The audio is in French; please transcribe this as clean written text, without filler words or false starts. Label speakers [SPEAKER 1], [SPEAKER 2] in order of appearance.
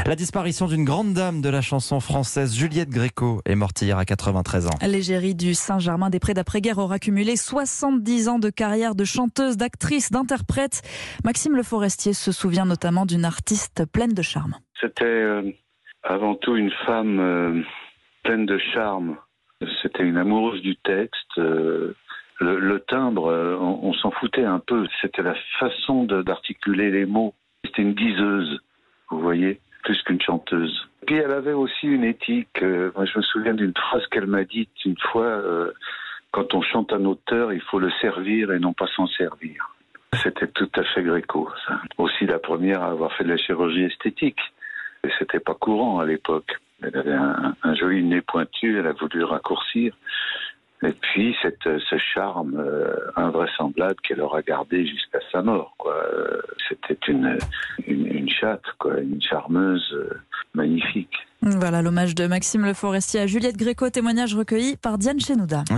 [SPEAKER 1] La disparition d'une grande dame de la chanson française, Juliette Gréco, est morte hier à 93 ans.
[SPEAKER 2] L'égérie du Saint-Germain-des-Prés d'après-guerre aura cumulé 70 ans de carrière de chanteuse, d'actrice, d'interprète. Maxime Le Forestier se souvient notamment d'une artiste pleine de charme.
[SPEAKER 3] C'était avant tout une femme pleine de charme. C'était une amoureuse du texte. Le timbre, on s'en foutait un peu. C'était la façon d'articuler les mots. C'était une diseuse, vous voyez, plus qu'une chanteuse. Puis elle avait aussi une éthique. Moi, je me souviens d'une phrase qu'elle m'a dite une fois. Quand on chante un auteur, il faut le servir et non pas s'en servir. C'était tout à fait Gréco, ça. Aussi la première à avoir fait de la chirurgie esthétique. Et c'était pas courant à l'époque. Elle avait un joli nez pointu, elle a voulu le raccourcir. Et puis ce charme invraisemblable qu'elle aura gardé jusqu'à sa mort, quoi. C'était une chatte, quoi, une charmeuse magnifique.
[SPEAKER 2] Voilà l'hommage de Maxime Le Forestier à Juliette Gréco, témoignage recueilli par Diane Chenouda.